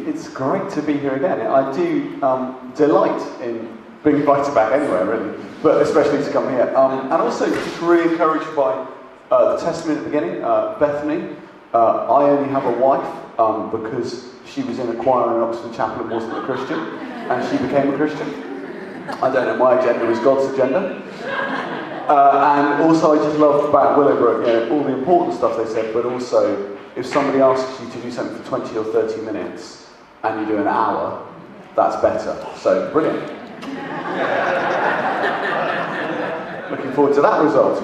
It's great to be here again. I do delight in being invited back anywhere, really, but especially to come here. And also just really encouraged by the testimony at the beginning. Bethany, I only have a wife because she was in a choir in Oxford Chapel and wasn't a Christian, and she became a Christian. I don't know, my agenda was God's agenda. And also I just love about Willowbrook, all the important stuff they said, but also if somebody asks you to do something for 20 or 30 minutes and you do an hour, that's better. So, brilliant. Looking forward to that result.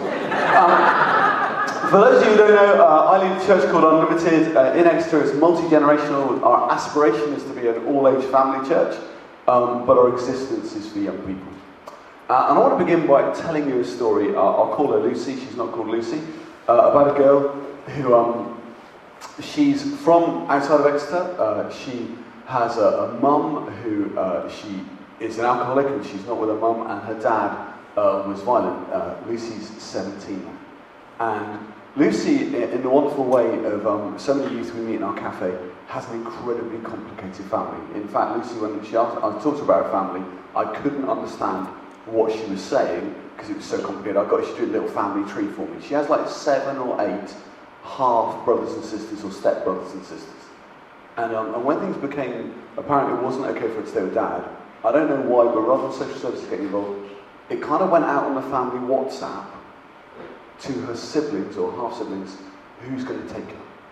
For those of you who don't know, I lead a church called Unlimited in Exeter. It's multi-generational. Our aspiration is to be an all-age family church, but our existence is for young people. And I want to begin by telling you a story. I'll call her Lucy. She's not called Lucy. About a girl who, she's from outside of Exeter. She has a mum who she is an alcoholic, and she's not with her mum, and her dad was violent. Lucy's 17. And Lucy, in the wonderful way of so many youth we meet in our cafe, has an incredibly complicated family. In fact, Lucy, when she asked, I talked about her family, I couldn't understand what she was saying because it was so complicated. I got her to do a little family tree for me. She has like 7 or 8 half brothers and sisters or step brothers and sisters. And when things became apparent it wasn't okay for her to stay with dad, I don't know why, but rather than social services getting involved, it kind of went out on the family WhatsApp to her siblings or half siblings, who's going to take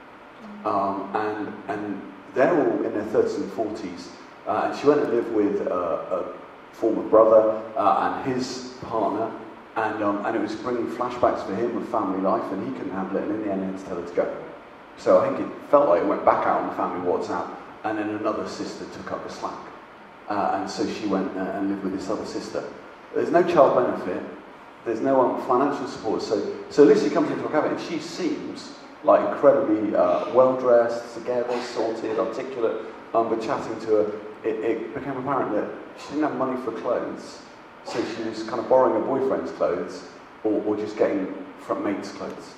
her? And they're all in their 30s and 40s, and she went to live with a former brother and his partner, and it was bringing flashbacks for him of family life, and he couldn't handle it, and in the end he had to tell her to go. So I think it felt like it went back out on the family WhatsApp, and then another sister took up the slack. And so she went and lived with this other sister. There's no child benefit, there's no financial support, so Lucy comes into a cafe, and she seems like incredibly well-dressed, together, sorted, articulate, but chatting to her, it became apparent that she didn't have money for clothes, so she was kind of borrowing her boyfriend's clothes, or just getting from mates' clothes.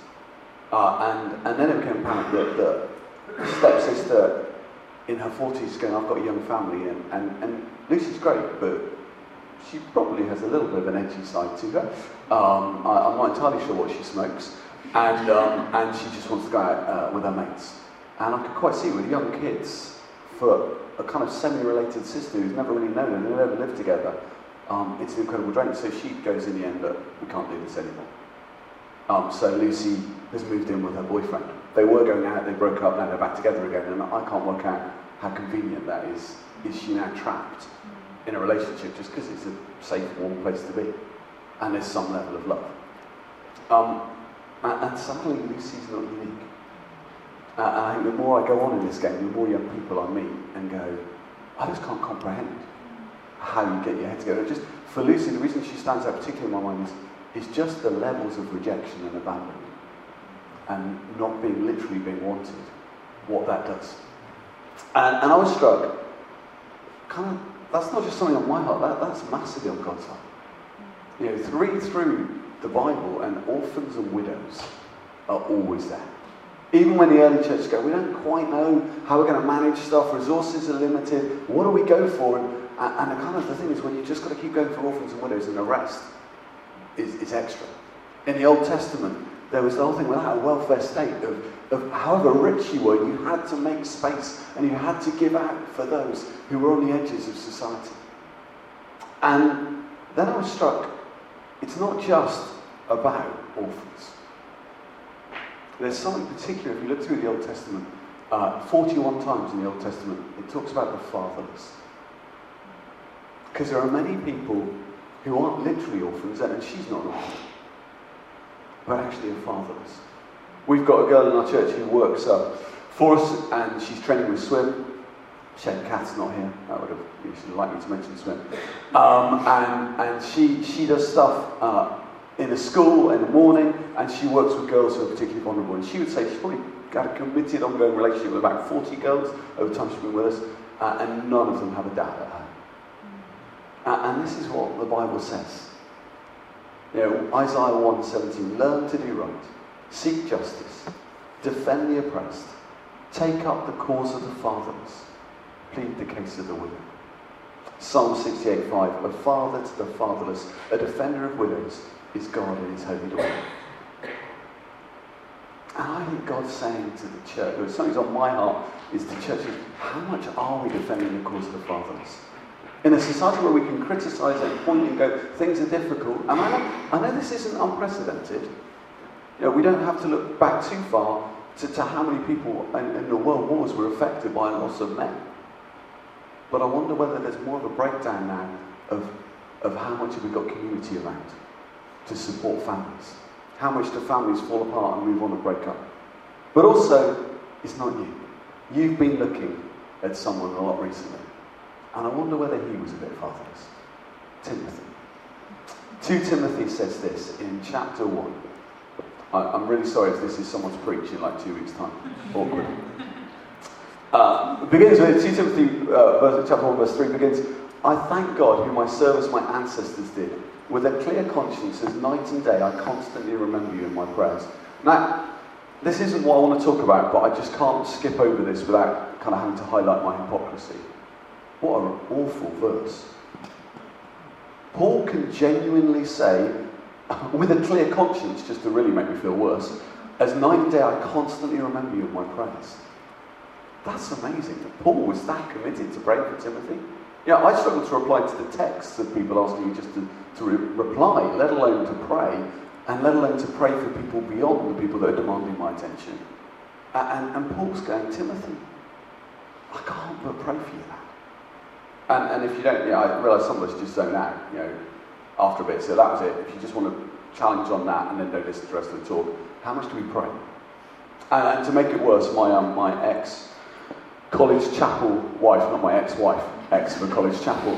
And then it became apparent that the stepsister in her 40s is going, I've got a young family, and Lucy's great, but she probably has a little bit of an edgy side to her. I'm not entirely sure what she smokes, and she just wants to go out with her mates. And I could quite see with young kids, for a kind of semi-related sister who's never really known her and never lived together, it's an incredible drain. So she goes in the end that we can't do this anymore. So Lucy has moved in with her boyfriend. They were going out, they broke up, now they're back together again, and I can't work out how convenient that is. Is she now trapped in a relationship just because it's a safe, warm place to be? And there's some level of love. And sadly, Lucy's not unique. And I think the more I go on in this game, the more young people I meet and go, I just can't comprehend how you get your head together. Just for Lucy, the reason she stands out particularly in my mind is just the levels of rejection and abandonment and not being literally being wanted, what that does. And I was struck, kind of, that's not just something on my heart, that's massively on God's heart. Read through the Bible, and orphans and widows are always there. Even when the early church go, we don't quite know how we're going to manage stuff, resources are limited, what do we go for? And the thing is, when you just got to keep going for orphans and widows, and the rest is extra. In the Old Testament, there was the whole thing without a welfare state of however rich you were, you had to make space and you had to give out for those who were on the edges of society. And then I was struck, it's not just about orphans. There's something particular, if you look through the Old Testament, 41 times in the Old Testament, it talks about the fatherless. Because there are many people who aren't literally orphans, and she's not an orphan, but actually are fatherless. We've got a girl in our church who works for us, and she's training with swim. Shane Kath's not here. That would have, you should like me to mention swim. And she does stuff in a school in the morning, and she works with girls who are particularly vulnerable. And she would say she's probably got a committed, ongoing relationship with about 40 girls over the time she's been with us, and none of them have a dad at home. And this is what the Bible says. Isaiah 1:17, learn to do right, seek justice, defend the oppressed, take up the cause of the fatherless, plead the case of the widow. Psalm 68:5, a father to the fatherless, a defender of widows, is God in his holy dwelling. And I think God's saying to the church, or something's on my heart, is to churches, how much are we defending the cause of the fatherless? In a society where we can criticise and point and go, things are difficult, and I know this isn't unprecedented. We don't have to look back too far to how many people in the world wars were affected by a loss of men. But I wonder whether there's more of a breakdown now of how much have we got community around to support families. How much do families fall apart and move on and break up? But also, it's not you. You've been looking at someone a lot recently. And I wonder whether he was a bit fatherless. Timothy. 2 Timothy says this in chapter 1. I'm really sorry if this is someone's preach in like 2 weeks' time. Awkward. It begins with 2 Timothy chapter 1 verse 3 begins, I thank God whom I serve as my ancestors did. With a clear conscience, as night and day, I constantly remember you in my prayers. Now, this isn't what I want to talk about, but I just can't skip over this without kind of having to highlight my hypocrisy. What an awful verse. Paul can genuinely say, with a clear conscience, just to really make me feel worse, as night and day I constantly remember you in my prayers. That's amazing that Paul was that committed to praying for Timothy. I struggle to reply to the texts of people asking me just to reply, let alone to pray, and let alone to pray for people beyond the people that are demanding my attention. And Paul's going, Timothy, I can't but pray for you now. And if you don't, I realise some of us just zone out, after a bit. So that was it. If you just want to challenge on that and then don't listen to the rest of the talk, how much do we pray? And to make it worse, my ex-college chapel wife, not my ex-wife, ex for college chapel,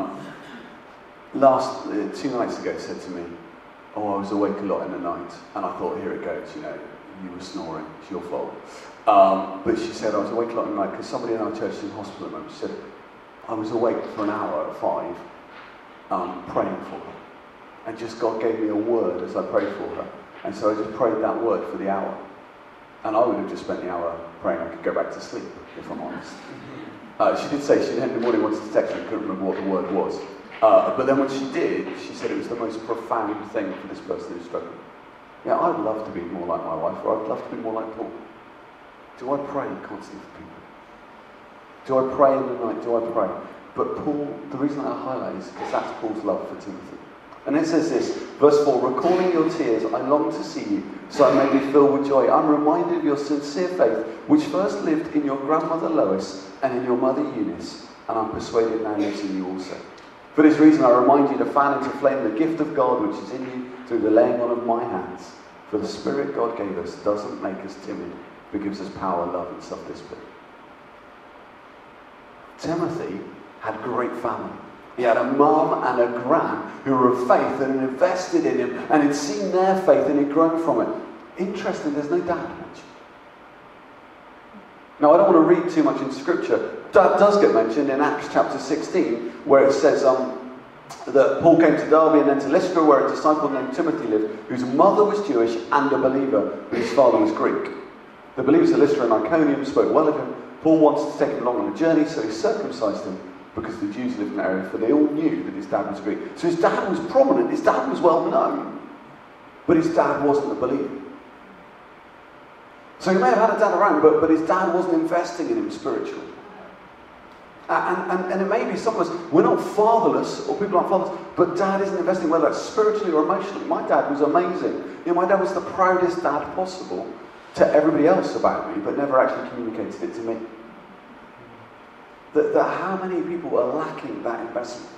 2 nights ago said to me, I was awake a lot in the night, and I thought, here it goes, you were snoring, it's your fault. But she said, I was awake a lot in the night because somebody in our church is in hospital at the moment. She said, I was awake for an hour at 5, praying for her. And just God gave me a word as I prayed for her. And so I just prayed that word for the hour. And I would have just spent the hour praying. I could go back to sleep, if I'm honest. She did say she in the morning wanted to text me, couldn't remember what the word was. But then when she did, she said it was the most profound thing for this person who's struggling. I'd love to be more like my wife, or I'd love to be more like Paul. Do I pray constantly for people? Do I pray in the night? Do I pray? But Paul, the reason I highlight is because that's Paul's love for Timothy. And it says this, verse 4, recalling your tears, I long to see you, so I may be filled with joy. I'm reminded of your sincere faith, which first lived in your grandmother Lois and in your mother Eunice, and I'm persuaded now lives in you also. For this reason I remind you to fan into flame the gift of God which is in you through the laying on of my hands. For the Spirit God gave us doesn't make us timid, but gives us power, love, and self-discipline. Timothy had great family. He had a mum and a gran who were of faith and had invested in him and had seen their faith and had grown from it. Interesting, there's no dad mentioned. Now, I don't want to read too much in Scripture. Dad does get mentioned in Acts chapter 16, where it says that Paul came to Derbe and then to Lystra, where a disciple named Timothy lived, whose mother was Jewish and a believer, but his father was Greek. The believers at Lystra and Iconium spoke well of him. Paul wanted to take him along on a journey, so he circumcised him, because the Jews lived in that area, for they all knew that his dad was Greek. So his dad was prominent, his dad was well known, but his dad wasn't a believer. So he may have had a dad around, but his dad wasn't investing in him spiritually. And it may be some of us, we're not fatherless, or people aren't fatherless, but dad isn't investing, whether that's spiritually or emotionally. My dad was amazing. My dad was the proudest dad possible to everybody else about me, but never actually communicated it to me. That how many people are lacking that investment?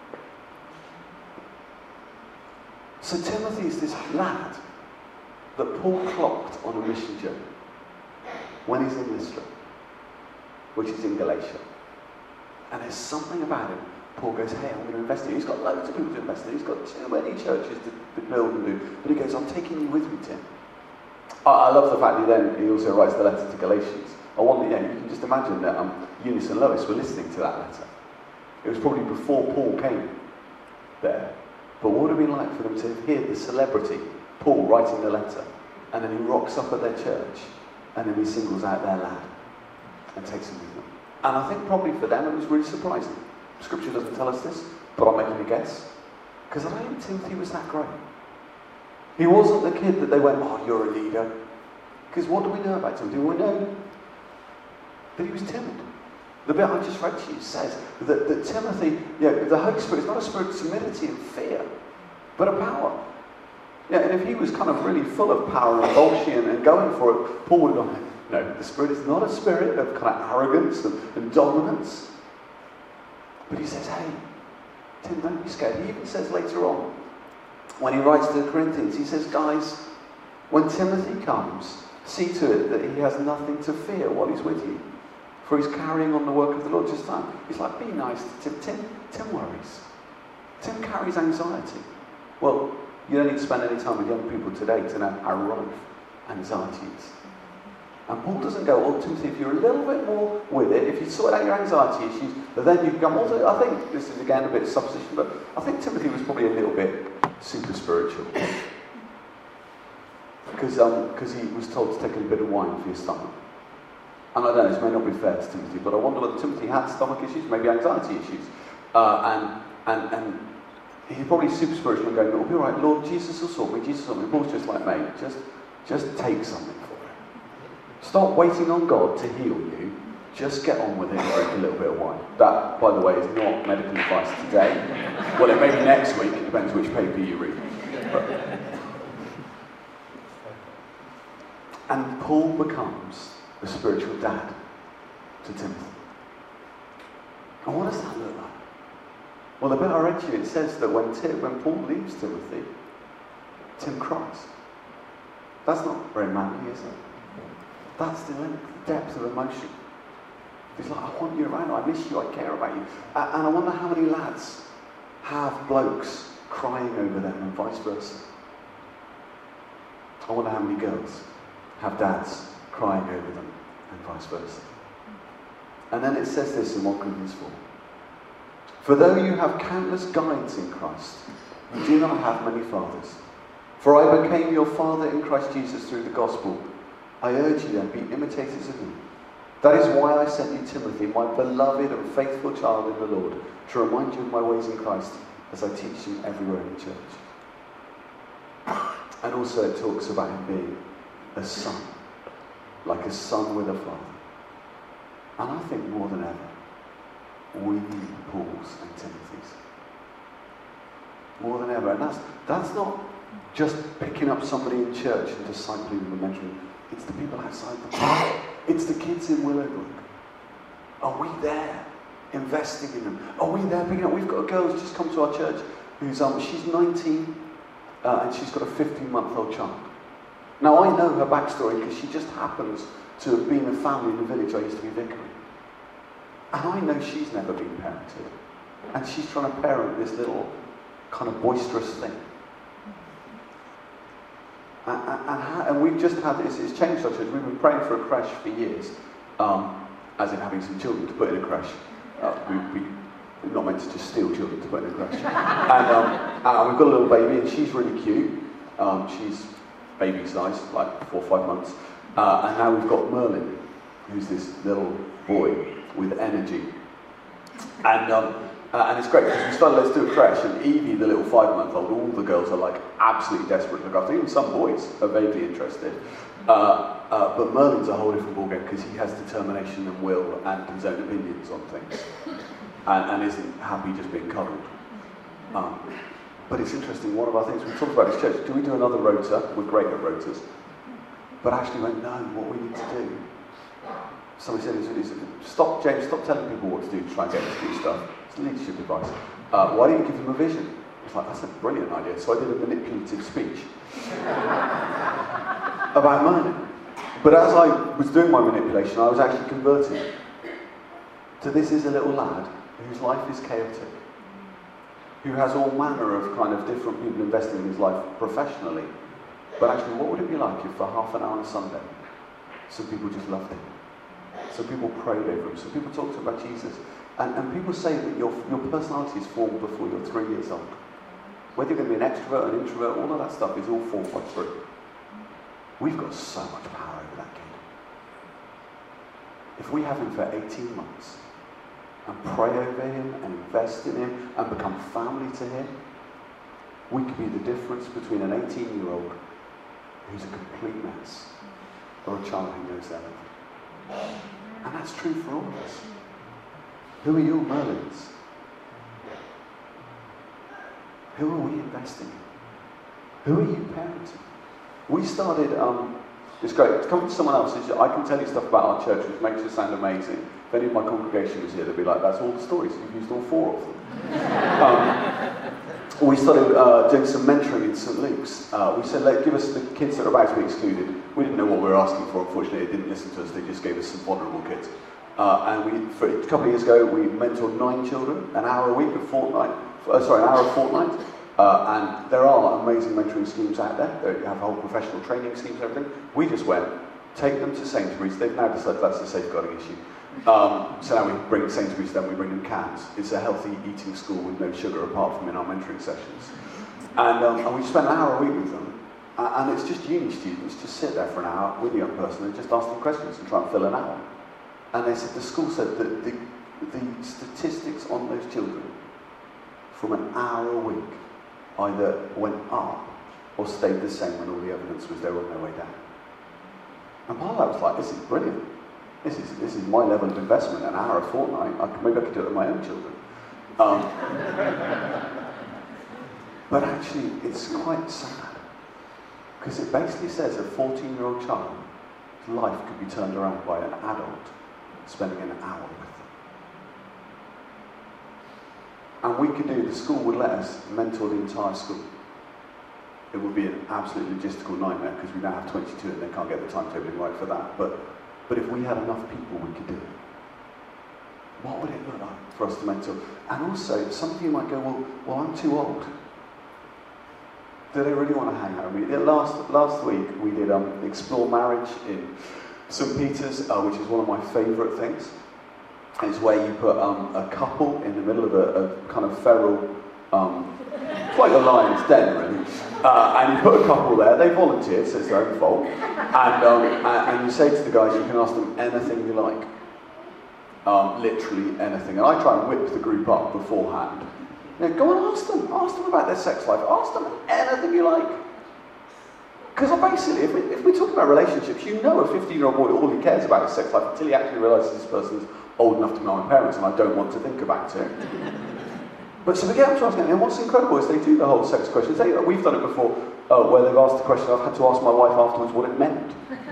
So Timothy's this lad that Paul clocked on a mission journey when he's in Lystra, which is in Galatia. And there's something about him. Paul goes, hey, I'm going to invest in you. He's got loads of people to invest in. He's got too many churches to build and do. But he goes, I'm taking you with me, Tim. I love the fact he also writes the letter to Galatians. You can just imagine that Eunice and Lois were listening to that letter. It was probably before Paul came there. But what would it have been like for them to hear the celebrity, Paul, writing the letter, and then he rocks up at their church, and then he singles out their lad and takes him with them? And I think probably for them it was really surprising. Scripture doesn't tell us this, but I'm making a guess. Because I don't think Timothy was that great. He wasn't the kid that they went, oh, you're a leader. Because what do we know about Timothy? We know that he was timid. The bit I just read to you says that Timothy, the Holy Spirit is not a spirit of timidity and fear, but a power. Yeah, and if he was kind of really full of power and bullshit and going for it, Paul would have gone, no, the Spirit is not a spirit of kind of arrogance and dominance. But he says, hey, Tim, don't be scared. He even says later on, when he writes to the Corinthians, he says, guys, when Timothy comes, see to it that he has nothing to fear while he's with you. For he's carrying on the work of the Lord just time. He's like, be nice to Tim. Tim worries. Tim carries anxiety. Well, you don't need to spend any time with young people today to know how rife anxiety is. And Paul doesn't go, well, Timothy, if you're a little bit more with it, if you sort out your anxiety issues, then you can come on to, I think this is again a bit of supposition, but I think Timothy was probably a little bit super spiritual. Because he was told to take a bit of wine for your stomach. And I don't know, this may not be fair to Timothy, but I wonder whether Timothy had stomach issues, maybe anxiety issues. And he's probably super spiritual and going, it'll be all right, Lord, Jesus will sort me, Jesus will sort me. Paul's just like, mate, just take something for it. Stop waiting on God to heal you. Just get on with it and drink a little bit of wine. That, by the way, is not medical advice today. Well, it may be next week. It depends which paper you read. And Paul becomes the spiritual dad to Timothy. And what does that look like? Well, the bit I read to you, it says that when Paul leaves Timothy, Tim cries. That's not very manly, is it? That's the depth of emotion. He's like, I want you around, I miss you, I care about you. And I wonder how many lads have blokes crying over them and vice versa. I wonder how many girls have dads crying over them and vice versa. And then it says this in 1 Corinthians 4. For though you have countless guides in Christ, you do not have many fathers. For I became your father in Christ Jesus through the gospel. I urge you then, be imitators of me. That is why I sent you Timothy, my beloved and faithful child in the Lord, to remind you of my ways in Christ, as I teach you everywhere in the church. And also it talks about him being a son, like a son with a father. And I think more than ever, we need Paul's and Timothy's. More than ever. And that's not just picking up somebody in church and discipling them and mentoring. It's the people outside the church. It's the kids in Willowbrook. Are we there investing in them? Are we there picking up? We've got a girl who's just come to our church who's she's 19 and she's got a 15-month-old child. Now I know her backstory because she just happens to have been a family in the village I used to be vicar in. And I know she's never been parented. And she's trying to parent this little kind of boisterous thing. And we've just had this, it's changed our church. We've been praying for a creche for years, as in having some children to put in a creche. We're not meant to just steal children to put in a creche. And we've got a little baby, and she's really cute. She's baby size, like 4 or 5 months. And now we've got Merlin, who's this little boy with energy. And it's great because we started, let's do a creche, and Evie, the little 5-month-old, all the girls are like absolutely desperate to look after. Even some boys are vaguely interested. But Merlin's a whole different ballgame because he has determination and will and his own opinions on things. And isn't happy just being cuddled. But it's interesting, one of our things, we talked about this church, do we do another rota? We're great at rotas. But actually went, no, what we need to do. Somebody said, stop telling people what to do to try and get them to do stuff. It's leadership advice. Why don't you give them a vision? It's like, that's a brilliant idea. So I did a manipulative speech about Merlin. But as I was doing my manipulation, I was actually converting to this is a little lad whose life is chaotic, who has all manner of kind of different people investing in his life professionally. But actually, what would it be like if for half an hour on a Sunday, some people just loved him? Some people prayed over him. Some people talked to him about Jesus. And people say that your personality is formed before you're 3 years old. Whether you're going to be an extrovert or an introvert, all of that stuff is all formed by 3. We've got so much power over that kid. if we have him for 18 months and pray over him and invest in him and become family to him, we could be the difference between an 18-year-old who's a complete mess or a child who knows their love. And that's true for all of us. Who are your Merlins? Who are we investing in? Who are you parenting? We started, it's great, it's coming to someone else. I can tell you stuff about our church which makes it sound amazing. If any of my congregation was here, they'd be like, that's all the stories, you've used all 4 of them. We started doing some mentoring in St. Luke's. We said, give us the kids that are about to be excluded. We didn't know what we were asking for, unfortunately. They didn't listen to us, they just gave us some vulnerable kids. And for a couple of years ago, we mentored 9 children, an hour a week, an hour a fortnight. And there are amazing mentoring schemes out there. They have whole professional training schemes and everything. We just went, take them to Sainsbury's. They've now decided that's a safeguarding issue. So now we bring Sainsbury's, then we bring them cans. It's a healthy eating school with no sugar apart from in our mentoring sessions. And we spent an hour a week with them. And it's just uni students just sit there for an hour with a young person and just ask them questions and try and fill an hour. And they said, the school said that the statistics on those children from an hour a week either went up or stayed the same when all the evidence was they were on their way down. And part of that was like, this is brilliant. This is my level of investment, an hour a fortnight. Maybe I could do it with my own children. But actually, it's quite sad. Because it basically says a 14-year-old child's life could be turned around by an adult spending an hour with them. And we could do, the school would let us mentor the entire school. It would be an absolute logistical nightmare because we now have 22 and they can't get the timetabling right for that. But if we had enough people, we could do it. What would it look like for us to mentor? And also, some of you might go, well, I'm too old. Do they really want to hang out with me? Last week, we did Explore Marriage in St. Peter's, which is one of my favourite things. It's where you put a couple in the middle of a kind of feral, it's like a lion's den, really. And you put a couple there, they volunteered, so it's their own fault. And you say to the guys, you can ask them anything you like. Literally anything. And I try and whip the group up beforehand. You know, go and ask them about their sex life. Ask them anything you like. Because basically, if we're talking about relationships, you know a 15-year-old boy, all he cares about is sex life until he actually realises this person's old enough to be my parents and I don't want to think about it. But so we get them to ask them, and what's incredible is they do the whole sex questions. We've done it before, where they've asked the question, I've had to ask my wife afterwards what it meant.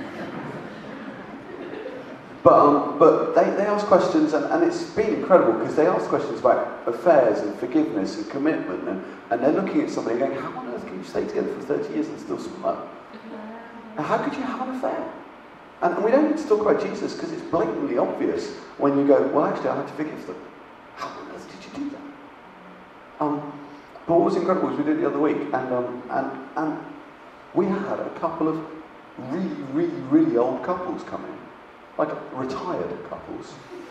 But they ask questions, and it's been incredible because they ask questions about affairs and forgiveness and commitment, and they're looking at somebody going, how on earth can you stay together for 30 years and still smile? How could you have an affair? And we don't need to talk about Jesus because it's blatantly obvious when you go, well, actually, I had to forgive them. How on earth did you do that? But what was incredible was we did it the other week, and we had a couple of really, really, really old couples come in. Like retired couples.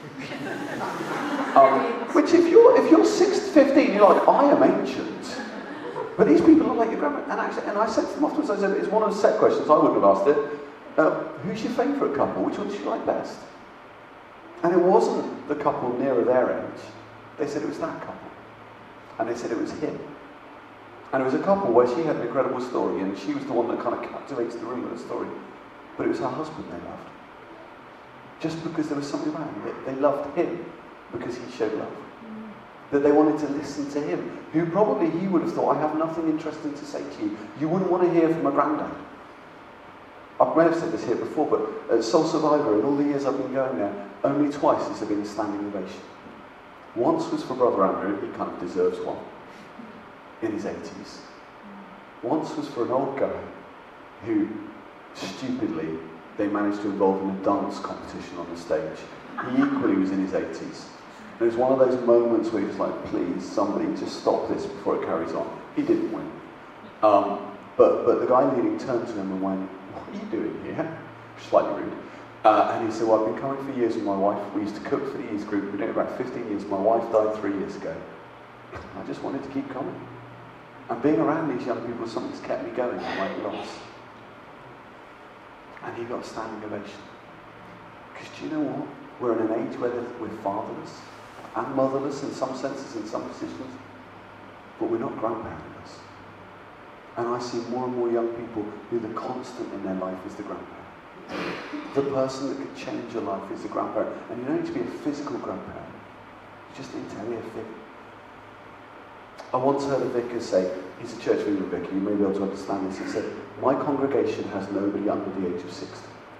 Which if you're 15, you're like, I am ancient. But these people are like your grandma. And I said to them afterwards, I said, it's one of the set questions, I wouldn't have asked it. Who's your favourite couple? Which one do you like best? And it wasn't the couple nearer their age. They said it was that couple. And they said it was him. And it was a couple where she had an incredible story, and she was the one that kind of captivates the room with her story. But it was her husband they loved. Just because there was something about him. They loved him because he showed love. That they wanted to listen to him. Who probably he would have thought, I have nothing interesting to say to you. You wouldn't want to hear from a granddad. I may have said this here before, but at Soul Survivor, in all the years I've been going there, only twice has there been a standing ovation. Once was for Brother Andrew, he kind of deserves one, in his 80s. Once was for an old guy who, stupidly, they managed to involve in a dance competition on the stage. He equally was in his 80s. It was one of those moments where he was like, please, somebody just stop this before it carries on. He didn't win. But the guy leading turned to him and went, what are you doing here? Slightly rude. And he said, well, I've been coming for years with my wife. We used to cook for the youth group. We've been doing it about 15 years. My wife died 3 years ago. I just wanted to keep coming. And being around these young people is something that's kept me going in my loss. And he got a standing ovation. Because do you know what? We're in an age where we're fatherless and motherless in some senses, in some positions, but we're not grandparentless. And I see more and more young people who the constant in their life is the grandparent. The person that could change your life is the grandparent. And you don't need to be a physical grandparent. You just need to be a figure. I once heard a vicar say, he's a Church of England vicar, you may be able to understand this, he said, my congregation has nobody under the age of 60.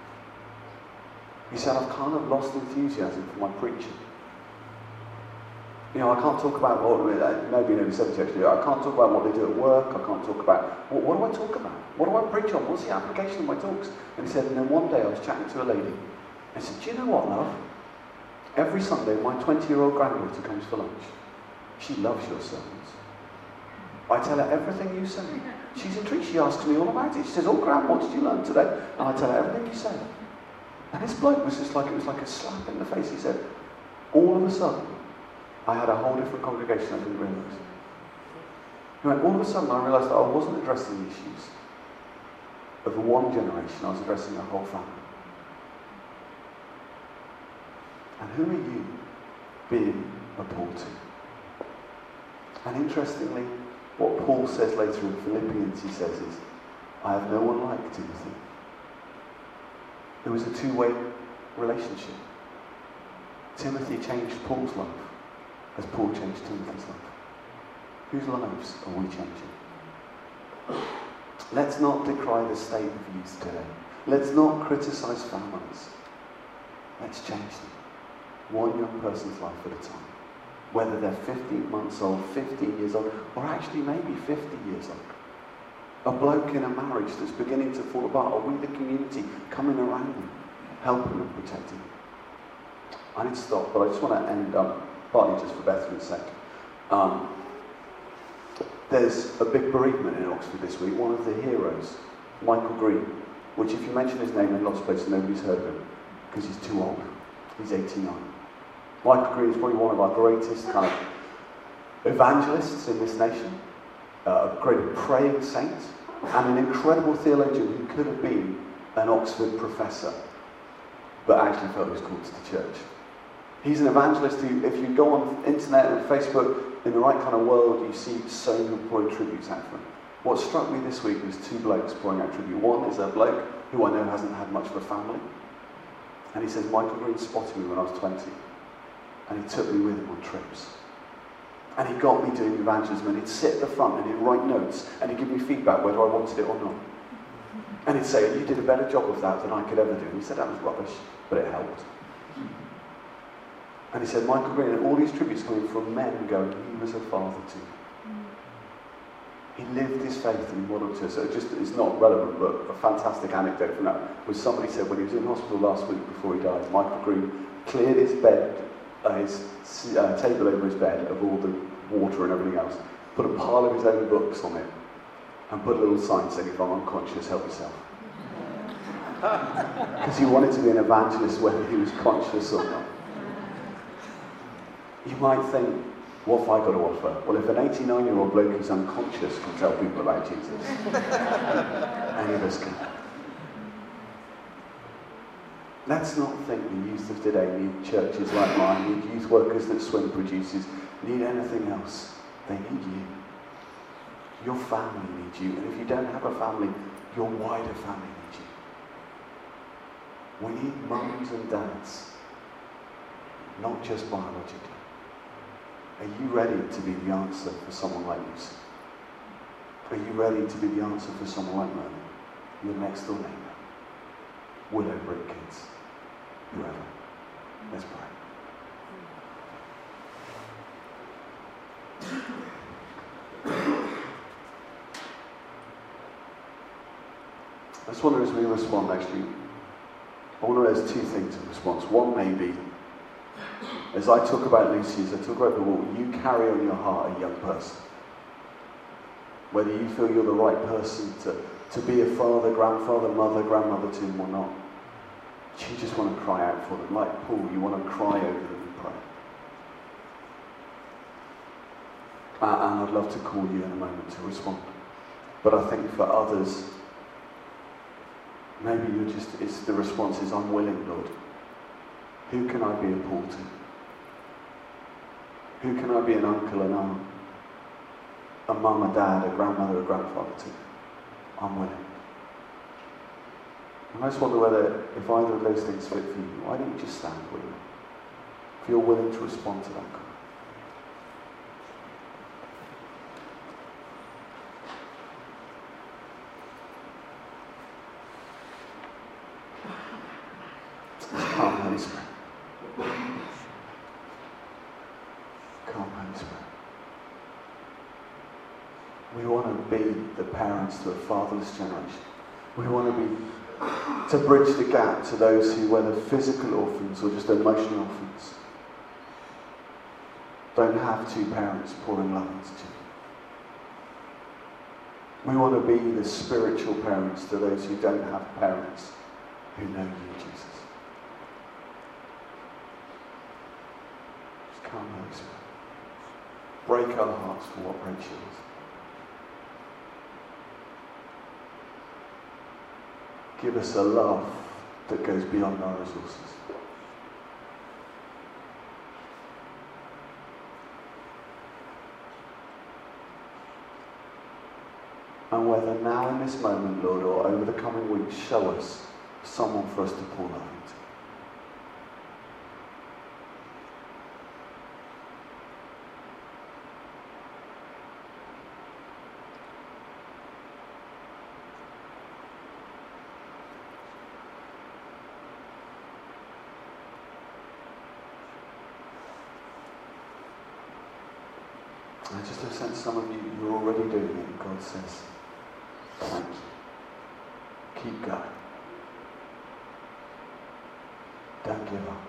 He said, I've kind of lost enthusiasm for my preaching. You know, I can't talk about what, maybe in 70 actually, I can't talk about what they do at work, I can't talk about, what do I talk about? What do I preach on? What's the application of my talks? And he said, and then one day I was chatting to a lady, I said, do you know what, love? Every Sunday my 20-year-old granddaughter comes for lunch. She loves your sermons. I tell her everything you say. She's intrigued, she asks me all about it. She says, oh Gran, what did you learn today? And I tell her everything you say. And this bloke was just like, it was like a slap in the face. He said, all of a sudden, I had a whole different congregation I didn't realise. He went, all of a sudden I realised that I wasn't addressing the issues of one generation, I was addressing a whole family. And who are you being a Paul to? And interestingly, what Paul says later in Philippians, he says is, I have no one like Timothy. It was a two-way relationship. Timothy changed Paul's life as Paul changed Timothy's life. Whose lives are we changing? Let's not decry the state of youth today. Let's not criticise families. Let's change them. One young person's life at a time. Whether they're 15 months old, 15 years old, or actually maybe 50 years old. A bloke in a marriage that's beginning to fall apart, are we the community coming around them, helping and protecting them? I need to stop, but I just want to end up, partly just for Bethlehem's sake. There's a big bereavement in Oxford this week. One of the heroes, Michael Green, which if you mention his name in lots of places, nobody's heard of him, because he's too old. He's 89. Michael Green is probably one of our greatest kind of evangelists in this nation, a great praying saint, and an incredible theologian who could have been an Oxford professor, but actually felt he was called to the church. He's an evangelist who, if you go on internet and Facebook, in the right kind of world, you see so many pouring tributes out for him. What struck me this week was two blokes pouring out tribute. One is a bloke who I know hasn't had much of a family, and he says, Michael Green spotted me when I was 20. And he took me with him on trips. And he got me doing evangelism, and he'd sit at the front and he'd write notes and he'd give me feedback whether I wanted it or not. And he'd say, you did a better job of that than I could ever do. And he said that was rubbish, but it helped. And he said, Michael Green, and all these tributes coming from men going, he was a father to me. He lived his faith and he modeled to us. So it's not relevant, but a fantastic anecdote from that was somebody said when he was in hospital last week before he died, Michael Green cleared his bed, his table over his bed of all the water and everything else, put a pile of his own books on it, and put a little sign saying, if I'm unconscious, help yourself. Because he wanted to be an evangelist whether he was conscious or not. You might think, what have I got to offer? Well, if an 89-year-old bloke who's unconscious can tell people about Jesus, any of us can. Let's not think the youth of today need churches like mine, need youth workers that Swim produces, need anything else. They need you. Your family needs you. And if you don't have a family, your wider family needs you. We need mums and dads, not just biologically. Are you ready to be the answer for someone like Lucy? Are you ready to be the answer for someone like Merlin, your next door neighbour, Willow Brick kids, whoever? Let's pray. I just wonder as we respond, actually, I wonder there's two things in response. One may be, as I talk about Lucy, as I talk about the walk, you carry on your heart a young person. Whether you feel you're the right person to be a father, grandfather, mother, grandmother to them or not. You just want to cry out for them. Like Paul, you want to cry over them and pray. And I'd love to call you in a moment to respond. But I think for others, maybe it's the response is, I'm willing, Lord. Who can I be a Paul to? Who can I be an uncle, an aunt, a mum, a dad, a grandmother, a grandfather to? I'm willing. And I just wonder whether, if either of those things fit for you, why don't you just stand with me? If you're willing to respond to that call. Come, Holy Spirit. Come, Holy Spirit. We want to be the parents to a fatherless generation. We want to bridge the gap to those who, whether physical orphans or just emotional orphans, don't have two parents pouring love into children. We want to be the spiritual parents to those who don't have parents who know you, Jesus. Just come, Holy Spirit. Break our hearts for what breaks yours. Give us a love that goes beyond our resources. And whether now in this moment, Lord, or over the coming weeks, show us someone for us to pour love into. I just have sensed some of you, you're already doing it, and God says, thank you. Keep going. Don't give up.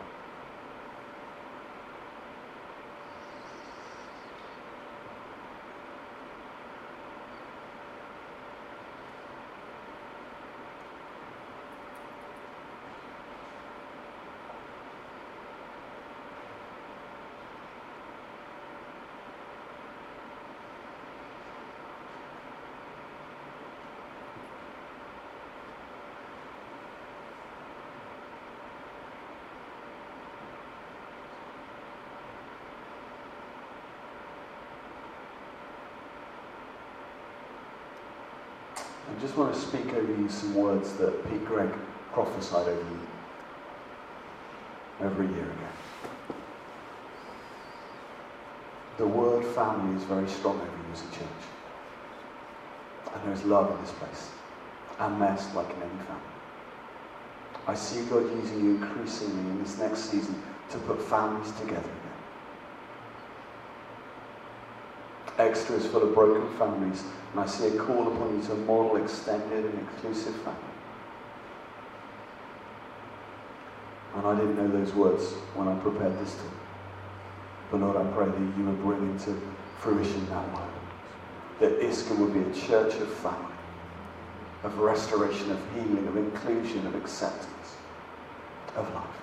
I just want to speak over you some words that Pete Gregg prophesied over you over a year ago. The word family is very strong over you as a church. And there is love in this place. And mess like in any family. I see God using you increasingly in this next season to put families together again. Exeter is full of broken families, and I see a call upon you to model extended and inclusive family. And I didn't know those words when I prepared this talk. But Lord, I pray that you would bring into fruition that word. That Isca would be a church of family, of restoration, of healing, of inclusion, of acceptance, of life.